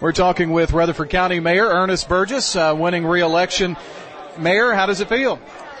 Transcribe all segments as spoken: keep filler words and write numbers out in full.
We're talking with Rutherford County Mayor Ernest Burgess, uh, winning re-election. Mayor, how does it feel?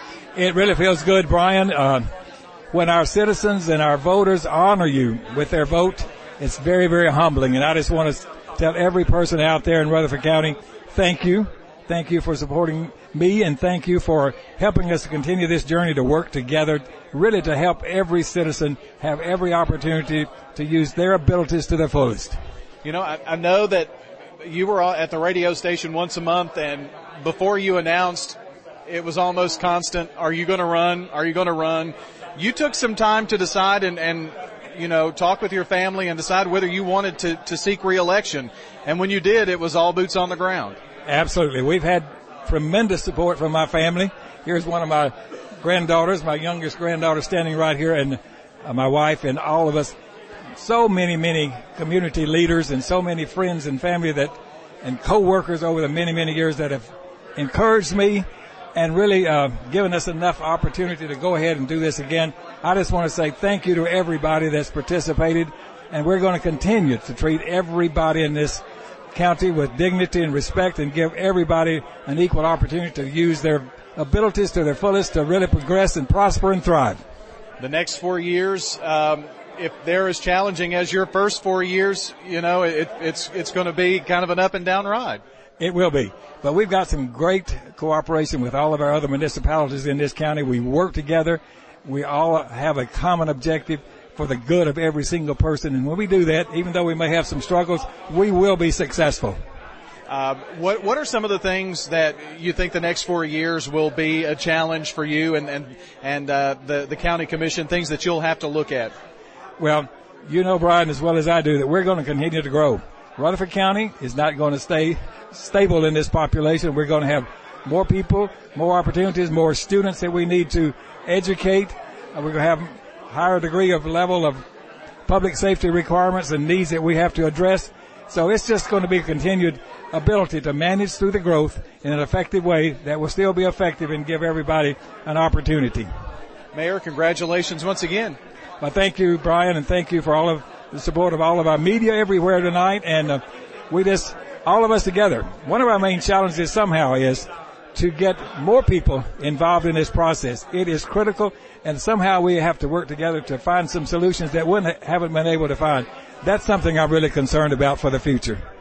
It really feels good, Brian. Uh, when our citizens and our voters honor you with their vote, it's very, very humbling. And I just want to tell every person out there in Rutherford County, thank you. Thank you for supporting me, and thank you for helping us to continue this journey to work together, really to help every citizen have every opportunity to use their abilities to their fullest. You know, I, I know that you were at the radio station once a month, and before you announced, it was almost constant, are you going to run? Are you going to run? You took some time to decide and, and you know, talk with your family and decide whether you wanted to, to seek re-election. And when you did, it was all boots on the ground. Absolutely. We've had tremendous support from my family. Here's one of my granddaughters, my youngest granddaughter standing right here, and uh, my wife and all of us. So many, many community leaders and so many friends and family that, and co-workers over the many, many years that have encouraged me and really uh, given us enough opportunity to go ahead and do this again. I just want to say thank you to everybody that's participated, and we're going to continue to treat everybody in this county with dignity and respect and give everybody an equal opportunity to use their abilities to their fullest to really progress and prosper and thrive. The next four years, um, if they're as challenging as your first four years, you know, it, it's it's going to be kind of an up and down ride. It will be. But we've got some great cooperation with all of our other municipalities in this county. We work together. We all have a common objective for the good of every single person. And when we do that, even though we may have some struggles, we will be successful. Uh, what what are some of the things that you think the next four years will be a challenge for you and and, and uh, the, the county commission, things that you'll have to look at? Well, you know, Brian, as well as I do, that we're going to continue to grow. Rutherford County is not going to stay stable in this population. We're going to have more people, more opportunities, more students that we need to educate. Uh, we're going to have higher degree of level of public safety requirements and needs that we have to address. So it's just going to be a continued ability to manage through the growth in an effective way that will still be effective and give everybody an opportunity. Mayor, congratulations once again. Well, thank you, Brian, and thank you for all of the support of all of our media everywhere tonight. And uh, we just, all of us together, one of our main challenges somehow is to get more people involved in this process. It is critical, and somehow we have to work together to find some solutions that we haven't been able to find. That's something I'm really concerned about for the future.